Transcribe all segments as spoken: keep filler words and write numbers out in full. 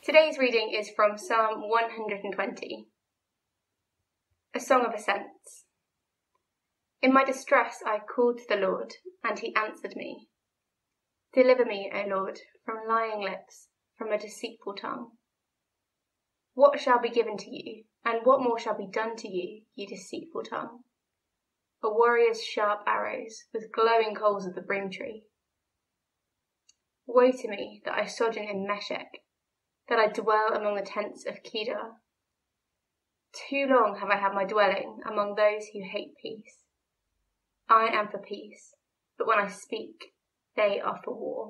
Today's reading is from Psalm one hundred twenty, a song of ascents. In my distress I called to the Lord, and he answered me. Deliver me, O Lord, from lying lips, from a deceitful tongue. What shall be given to you, and what more shall be done to you, you deceitful tongue? A warrior's sharp arrows, with glowing coals of the broom tree. Woe to me that I sojourn in Meshech, that I dwell among the tents of Kedar. Too long have I had my dwelling among those who hate peace. I am for peace, but when I speak, they are for war.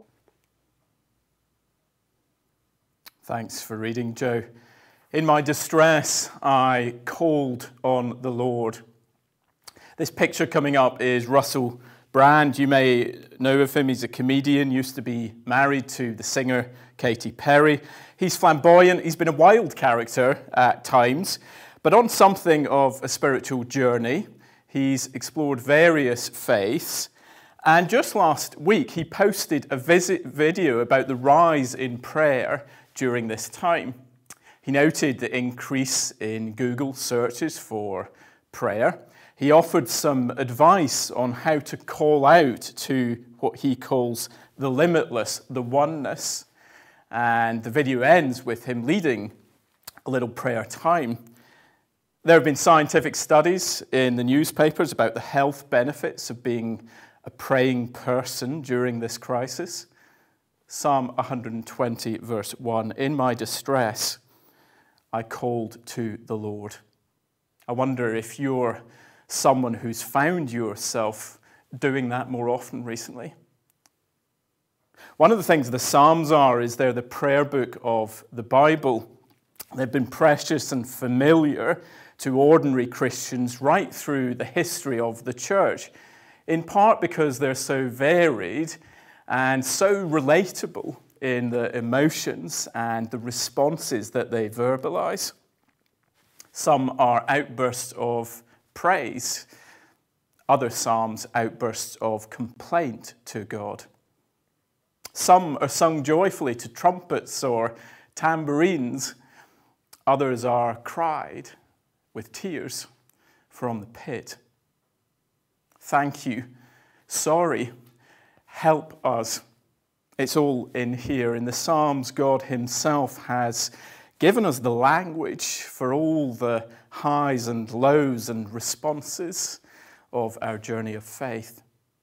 Thanks for reading, Joe. In my distress, I called on the Lord. This picture coming up is Russell Brand. You may know of him. He's a comedian, used to be married to the singer Katy Perry. He's flamboyant. He's been a wild character at times, but on something of a spiritual journey. He's explored various faiths, and just last week he posted a visit video about the rise in prayer during this time. He noted the increase in Google searches for prayer. He offered some advice on how to call out to what he calls the limitless, the oneness. And the video ends with him leading a little prayer time. There have been scientific studies in the newspapers about the health benefits of being a praying person during this crisis. Psalm one hundred twenty, verse one, in my distress, I called to the Lord. I wonder if you're someone who's found yourself doing that more often recently. One of the things the Psalms are is they're the prayer book of the Bible. They've been precious and familiar to ordinary Christians right through the history of the church, in part because they're so varied and so relatable in the emotions and the responses that they verbalize. Some are outbursts of praise, other psalms outbursts of complaint to God. Some are sung joyfully to trumpets or tambourines, others are cried with tears from the pit. Thank you, sorry, help us. It's all in here. In the Psalms, God himself has given us the language for all the highs and lows and responses of our journey of faith.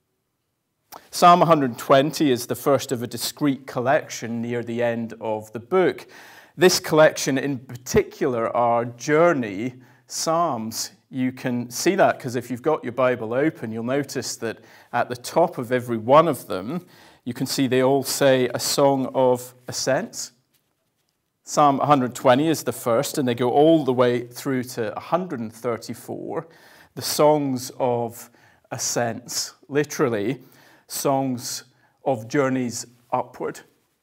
Psalm one hundred twenty is the first of a discrete collection near the end of the book. This collection in particular are journey psalms. You can see that because if you've got your Bible open, you'll notice that at the top of every one of them, you can see they all say a song of ascents. Psalm one hundred twenty is the first, and they go all the way through to one hundred thirty-four, the songs of ascents, literally songs of journeys upward.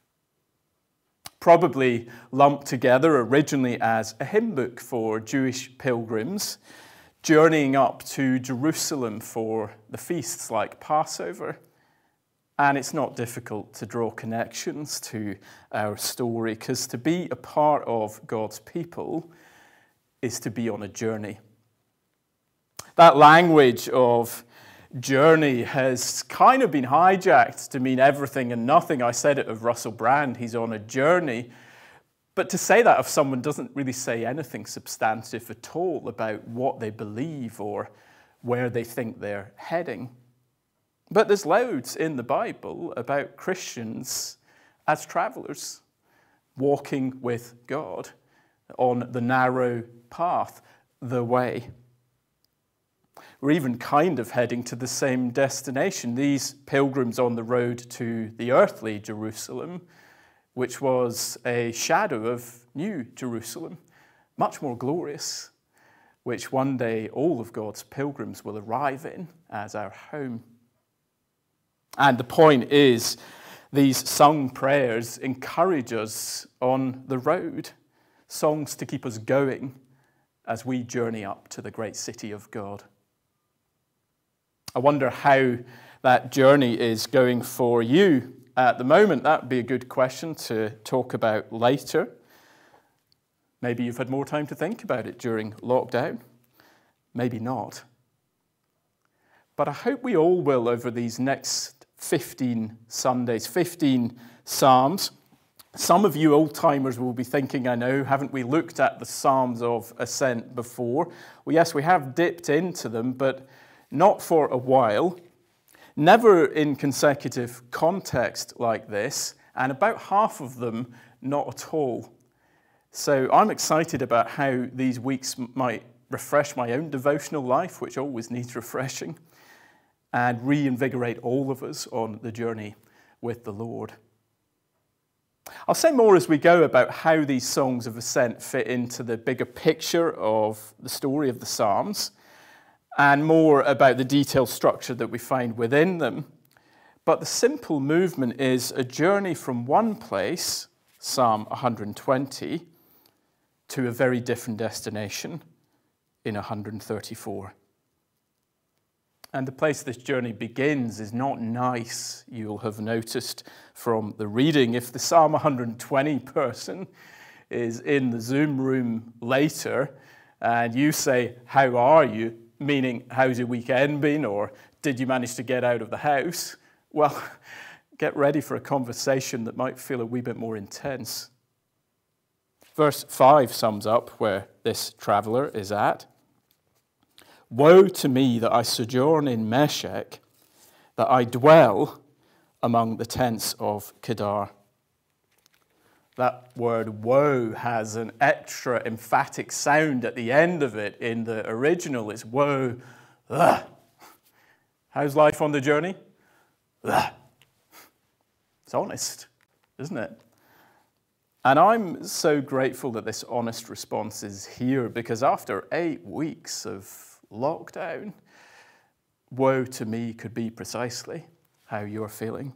Probably lumped together originally as a hymn book for Jewish pilgrims, journeying up to Jerusalem for the feasts like Passover. And it's not difficult to draw connections to our story, because to be a part of God's people is to be on a journey. That language of journey has kind of been hijacked to mean everything and nothing. I said it of Russell Brand, he's on a journey. But to say that of someone doesn't really say anything substantive at all about what they believe or where they think they're heading. But there's loads in the Bible about Christians as travelers, walking with God on the narrow path, the way. We're even kind of heading to the same destination. These pilgrims on the road to the earthly Jerusalem, which was a shadow of New Jerusalem, much more glorious, which one day all of God's pilgrims will arrive in as our home. And the point is, these sung prayers encourage us on the road, songs to keep us going as we journey up to the great city of God. I wonder how that journey is going for you at the moment. That would be a good question to talk about later. Maybe you've had more time to think about it during lockdown. Maybe not. But I hope we all will over these next fifteen Sundays, fifteen Psalms. Some of you old-timers will be thinking, I know, haven't we looked at the Psalms of Ascent before? Well, yes, we have dipped into them, but not for a while. Never in consecutive context like this, and about half of them not at all. So I'm excited about how these weeks might refresh my own devotional life, which always needs refreshing, and reinvigorate all of us on the journey with the Lord. I'll say more as we go about how these songs of ascent fit into the bigger picture of the story of the Psalms, and more about the detailed structure that we find within them. But the simple movement is a journey from one place, Psalm one hundred twenty, to a very different destination in one hundred thirty-four. And the place this journey begins is not nice, you'll have noticed from the reading. If the Psalm one hundred twenty person is in the Zoom room later and you say, "How are you?" meaning, "How's your weekend been?" or "Did you manage to get out of the house?" well, get ready for a conversation that might feel a wee bit more intense. Verse five sums up where this traveller is at. "Woe to me that I sojourn in Meshech, that I dwell among the tents of Kedar." That word woe has an extra emphatic sound at the end of it. In the original, it's woe. Ugh. How's life on the journey? Ugh. It's honest, isn't it? And I'm so grateful that this honest response is here, because after eight weeks of lockdown, woe to me could be precisely how you're feeling.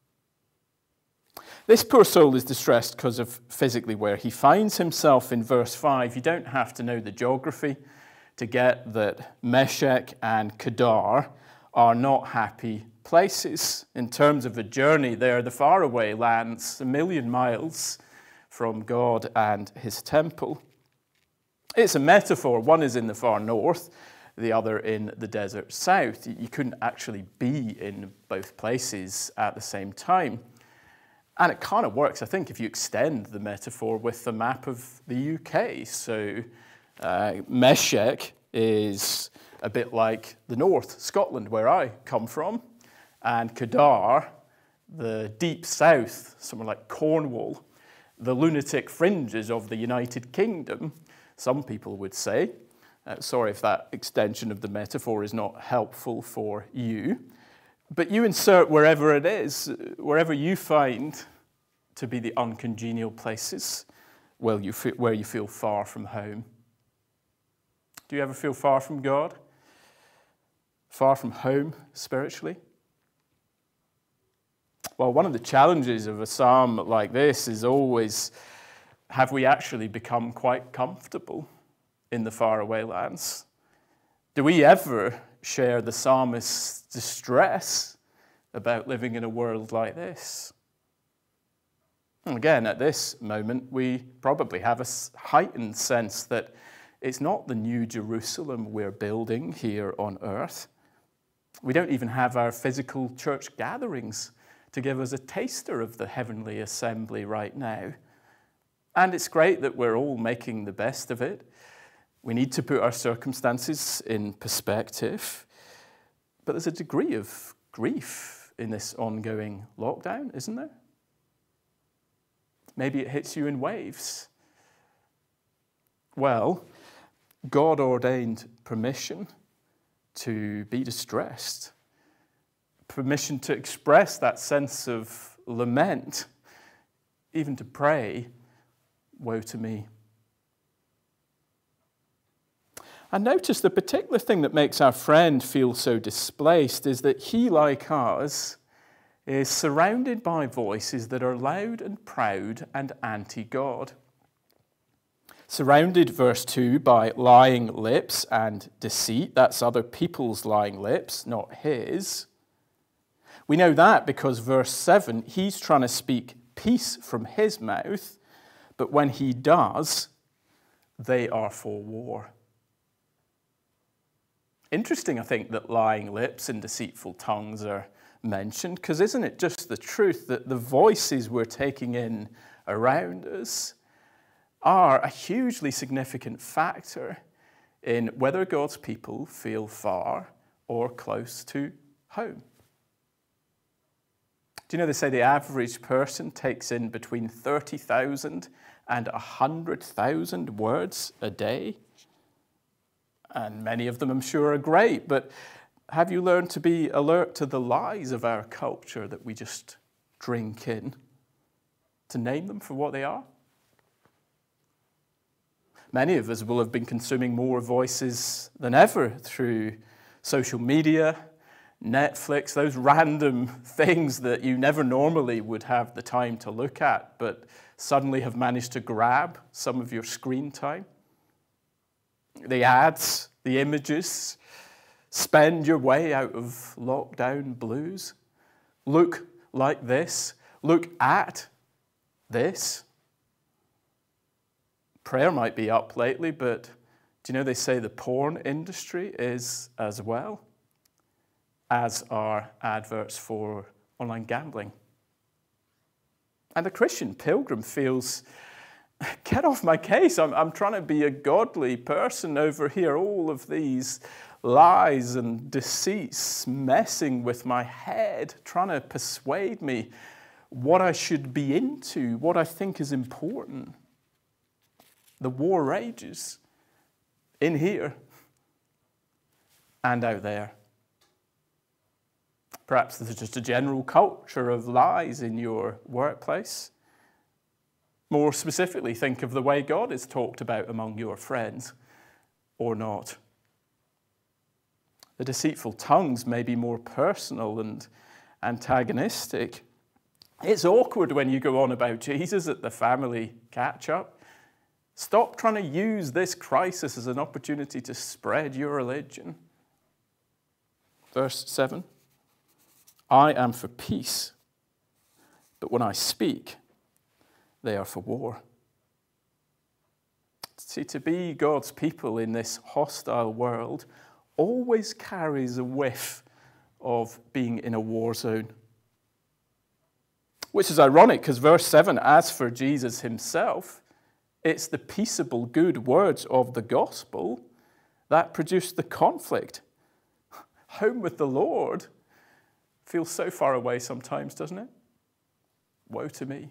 This poor soul is distressed because of physically where he finds himself in verse five. You don't have to know the geography to get that Meshech and Kedar are not happy places. In terms of a journey, they're the faraway lands, a million miles from God and his temple. It's a metaphor. One is in the far north, the other in the desert south. You couldn't actually be in both places at the same time. And it kind of works, I think, if you extend the metaphor with the map of the U K. So uh, Meshech is a bit like the north, Scotland, where I come from. And Kedar, the deep south, somewhere like Cornwall, the lunatic fringes of the United Kingdom, some people would say. Uh, sorry if that extension of the metaphor is not helpful for you. But you insert wherever it is, wherever you find to be the uncongenial places where you feel, where you feel far from home. Do you ever feel far from God? Far from home spiritually? Well, one of the challenges of a psalm like this is always, have we actually become quite comfortable in the faraway lands? Do we ever share the psalmist's distress about living in a world like this? And again, at this moment, we probably have a heightened sense that it's not the new Jerusalem we're building here on earth. We don't even have our physical church gatherings to give us a taster of the heavenly assembly right now. And it's great that we're all making the best of it. We need to put our circumstances in perspective. But there's a degree of grief in this ongoing lockdown, isn't there? Maybe it hits you in waves. Well, God ordained permission to be distressed, permission to express that sense of lament, even to pray, woe to me. And notice the particular thing that makes our friend feel so displaced is that he, like us, is surrounded by voices that are loud and proud and anti-God. Surrounded, verse two, by lying lips and deceit. That's other people's lying lips, not his. We know that because verse seven, he's trying to speak peace from his mouth, but when he does, they are for war. Interesting, I think, that lying lips and deceitful tongues are mentioned, because isn't it just the truth that the voices we're taking in around us are a hugely significant factor in whether God's people feel far or close to home? Do you know they say the average person takes in between thirty thousand and one hundred thousand words a day? And many of them, I'm sure, are great, but have you learned to be alert to the lies of our culture that we just drink in? To name them for what they are? Many of us will have been consuming more voices than ever through social media, Netflix, those random things that you never normally would have the time to look at, but suddenly have managed to grab some of your screen time. The ads, the images, spend your way out of lockdown blues. Look like this. Look at this. Prayer might be up lately, but do you know they say the porn industry is as well, as are adverts for online gambling. And the Christian pilgrim feels, get off my case, I'm, I'm trying to be a godly person over here. All of these lies and deceits messing with my head, trying to persuade me what I should be into, what I think is important. The war rages in here and out there. Perhaps there's just a general culture of lies in your workplace. More specifically, think of the way God is talked about among your friends, or not. The deceitful tongues may be more personal and antagonistic. It's awkward when you go on about Jesus at the family catch-up. Stop trying to use this crisis as an opportunity to spread your religion. Verse seven, I am for peace, but when I speak, they are for war. See, to be God's people in this hostile world always carries a whiff of being in a war zone. Which is ironic, because verse seven, as for Jesus himself, it's the peaceable good words of the gospel that produced the conflict. Home with the Lord feels so far away sometimes, doesn't it? Woe to me.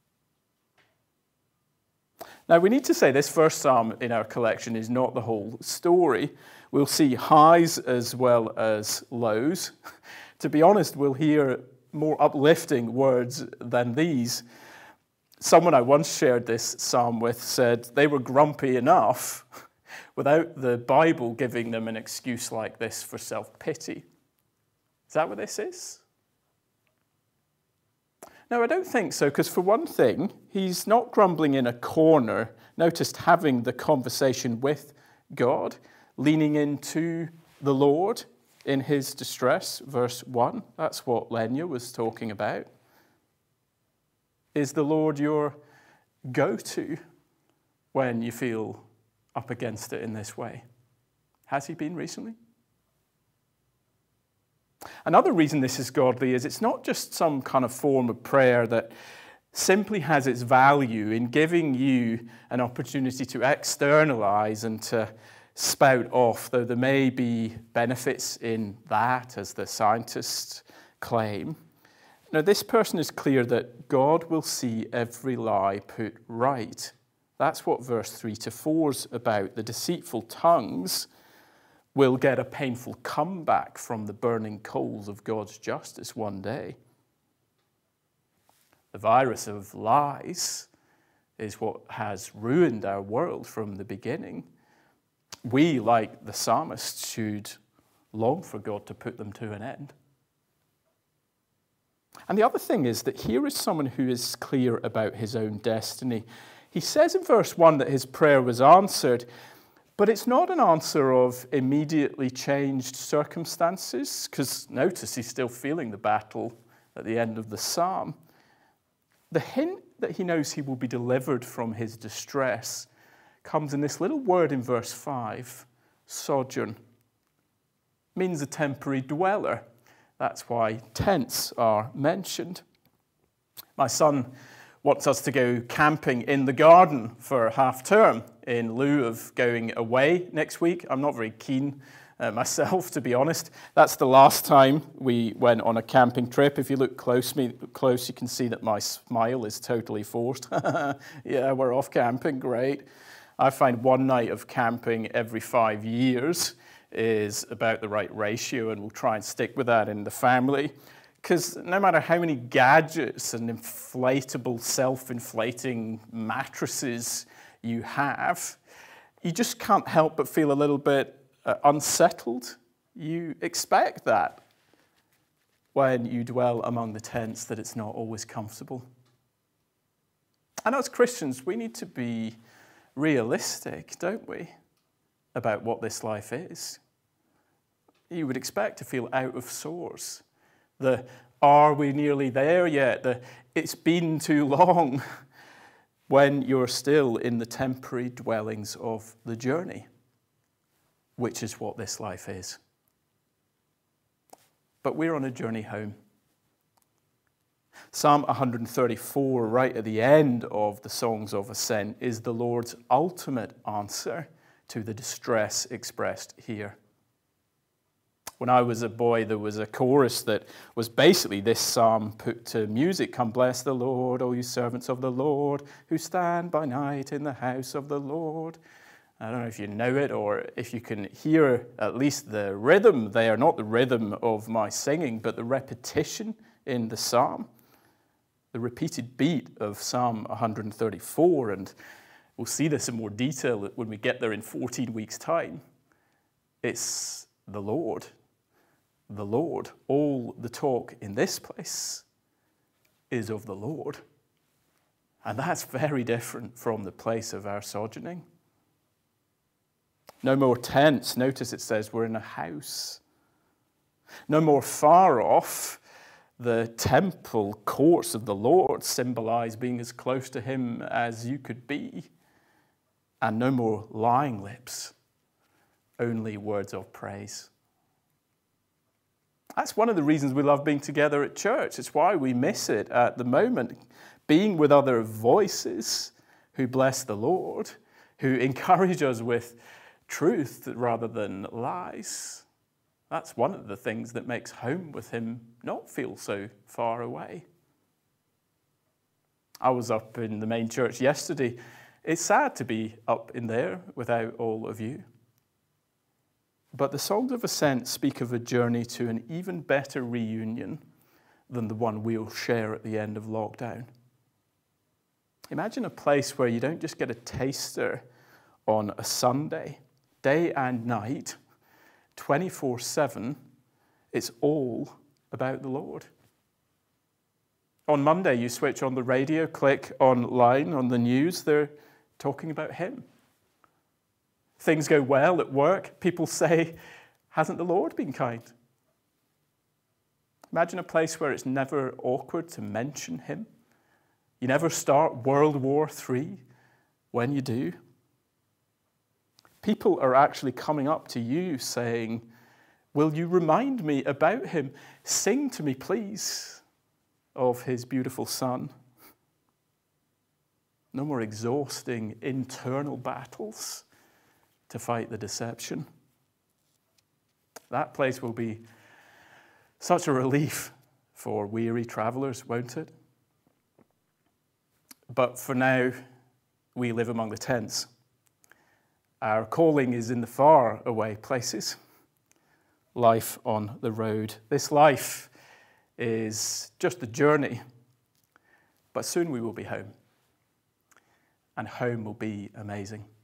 Now, we need to say this first psalm in our collection is not the whole story. We'll see highs as well as lows. To be honest, we'll hear more uplifting words than these. Someone I once shared this psalm with said they were grumpy enough without the Bible giving them an excuse like this for self-pity. Is that what this is? No, I don't think so, because for one thing, he's not grumbling in a corner. Notice having the conversation with God, leaning into the Lord in his distress, verse one. That's what Lenya was talking about. Is the Lord your go-to when you feel up against it in this way? Has he been recently? Another reason this is godly is it's not just some kind of form of prayer that simply has its value in giving you an opportunity to externalize and to spout off, though there may be benefits in that, as the scientists claim. Now, this person is clear that God will see every lie put right. That's what verse three to four is about. The deceitful tongues will get a painful comeback from the burning coals of God's justice one day. The virus of lies is what has ruined our world from the beginning. We, like the psalmist, should long for God to put them to an end. And the other thing is that here is someone who is clear about his own destiny. He says in verse one that his prayer was answered, but it's not an answer of immediately changed circumstances, because notice he's still feeling the battle at the end of the psalm. The hint that he knows he will be delivered from his distress comes in this little word in verse five, sojourn. Means a temporary dweller. That's why tents are mentioned. My son wants us to go camping in the garden for half term in lieu of going away next week. I'm not very keen uh, myself, to be honest. That's the last time we went on a camping trip. If you look close, me, close you can see that my smile is totally forced. Yeah, we're off camping, great. I find one night of camping every five years is about the right ratio, and we'll try and stick with that in the family. Because no matter how many gadgets and inflatable, self-inflating mattresses you have, you just can't help but feel a little bit uh, unsettled. You expect that when you dwell among the tents, that it's not always comfortable. And as Christians, we need to be realistic, don't we, about what this life is. You would expect to feel out of sorts. The are we nearly there yet? The it's been too long, when you're still in the temporary dwellings of the journey, which is what this life is. But we're on a journey home. Psalm one thirty-four, right at the end of the Songs of Ascent, is the Lord's ultimate answer to the distress expressed here. When I was a boy, there was a chorus that was basically this psalm put to music. Come bless the Lord, all you servants of the Lord, who stand by night in the house of the Lord. I don't know if you know it or if you can hear at least the rhythm there, not the rhythm of my singing, but the repetition in the psalm, the repeated beat of Psalm one thirty-four. And we'll see this in more detail when we get there in fourteen weeks' time. It's the Lord. The Lord. All the talk in this place is of the Lord. And that's very different from the place of our sojourning. No more tents. Notice it says we're in a house. No more far off. The temple courts of the Lord symbolize being as close to him as you could be. And no more lying lips. Only words of praise. That's one of the reasons we love being together at church. It's why we miss it at the moment. Being with other voices who bless the Lord, who encourage us with truth rather than lies. That's one of the things that makes home with him not feel so far away. I was up in the main church yesterday. It's sad to be up in there without all of you. But the Songs of Ascent speak of a journey to an even better reunion than the one we'll share at the end of lockdown. Imagine a place where you don't just get a taster on a Sunday, day and night, twenty-four seven, it's all about the Lord. On Monday, you switch on the radio, click online on the news, they're talking about him. Things go well at work. People say, hasn't the Lord been kind? Imagine a place where it's never awkward to mention him. You never start World War Three when you do. People are actually coming up to you saying, will you remind me about him? Sing to me, please, of his beautiful Son. No more exhausting internal battles to fight the deception. That place will be such a relief for weary travelers, won't it? But for now, we live among the tents. Our calling is in the far away places. Life on the road. This life is just a journey, but soon we will be home. And home will be amazing.